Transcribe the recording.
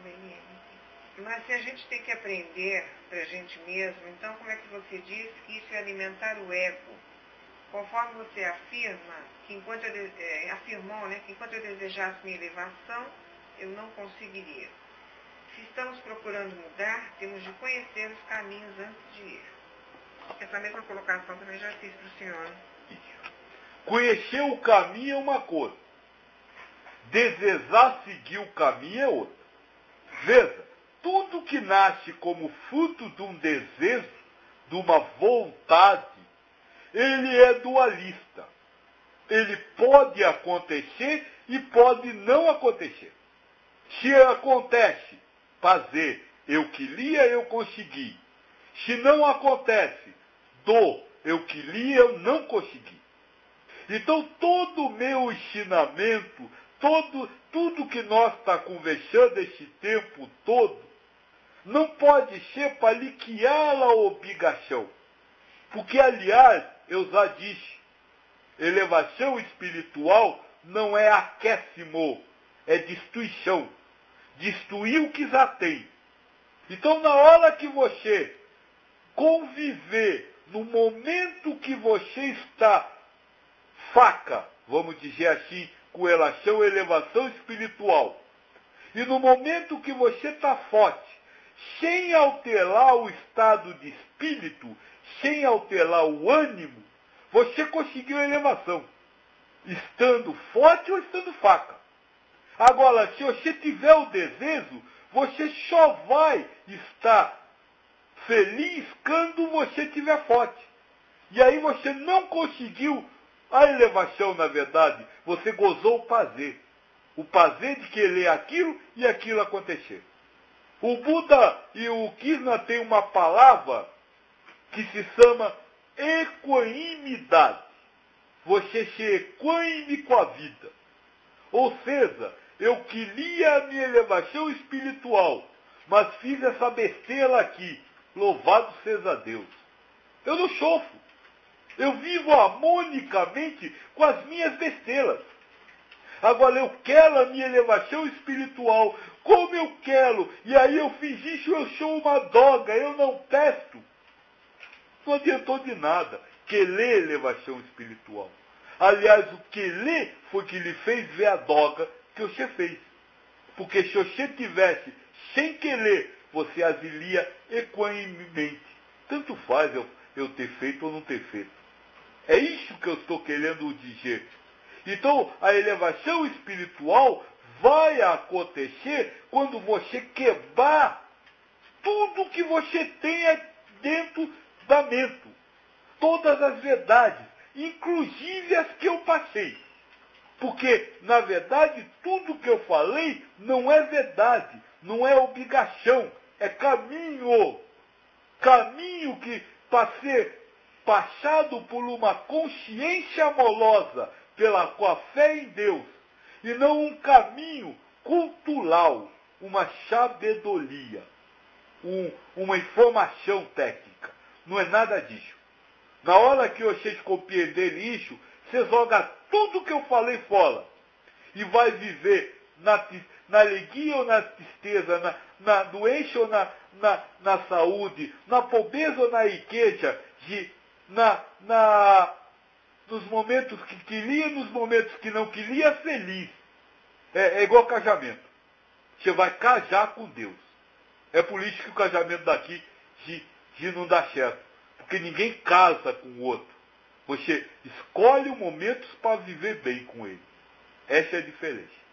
Mas se a gente tem que aprender para a gente mesmo, então como é que você diz que isso é alimentar o ego? Conforme você afirma que afirmou, né, que enquanto eu desejasse minha elevação, eu não conseguiria. Se estamos procurando mudar, temos de conhecer os caminhos antes de ir. Essa mesma colocação também já fiz para o senhor. Conhecer o caminho é uma coisa. Desejar seguir o caminho é outra. Veja, tudo que nasce como fruto de um desejo, de uma vontade, ele é dualista. Ele pode acontecer e pode não acontecer. Se acontece, fazer, eu queria, eu consegui. Se não acontece, eu queria, eu não consegui. Então, todo o meu ensinamento, tudo que nós está conversando esse tempo todo, não pode ser para liquidar a obrigação. Porque, aliás, eu já disse, elevação espiritual não é aquecimento, é destruição. Destruir o que já tem. Então, na hora que você conviver, no momento que você está faca, vamos dizer assim, com relação à elevação espiritual, e no momento que você está forte, sem alterar o estado de espírito, sem alterar o ânimo, você conseguiu a elevação, estando forte ou estando faca. Agora, se você tiver o desejo, você só vai estar feliz quando você estiver forte. E aí você não conseguiu a elevação, na verdade. Você gozou o prazer. O prazer de querer aquilo e aquilo acontecer. O Buda e o Krishna têm uma palavra que se chama equanimidade. Você ser equânime com a vida. Ou seja, eu queria a minha elevação espiritual, mas fiz essa besteira aqui. Louvado seja Deus. Eu não sofro. Eu vivo harmonicamente com as minhas besteiras. Agora eu quero a minha elevação espiritual, como eu quero, e aí eu fiz isso, eu sou uma droga, eu não testo. Não adiantou de nada querer elevação espiritual. Aliás, o querer foi que lhe fez ver a droga que você fez. Porque se você tivesse sem querer, você agiria equanimemente. Tanto faz eu ter feito ou não ter feito. É isso que eu estou querendo dizer. Então, a elevação espiritual vai acontecer quando você quebrar tudo que você tenha dentro da mente. Todas as verdades, inclusive as que eu passei. Porque, na verdade, tudo que eu falei não é verdade, não é obrigação, é caminho. Caminho que, para ser passado por uma consciência amorosa, com a fé em Deus, e não um caminho cultural, uma sabedoria, uma informação técnica. Não é nada disso. Na hora que vocês compreenderem isso, você joga tudo que eu falei fora. E vai viver na alegria ou na tristeza, na doença ou na saúde, na pobreza ou na riqueza, nos momentos que queria, nos momentos que não queria, feliz. É igual casamento. Você vai casar com Deus. É por isso que o casamento daqui não dá certo. Porque ninguém casa com o outro. Você escolhe momentos para viver bem com ele. Essa é a diferença.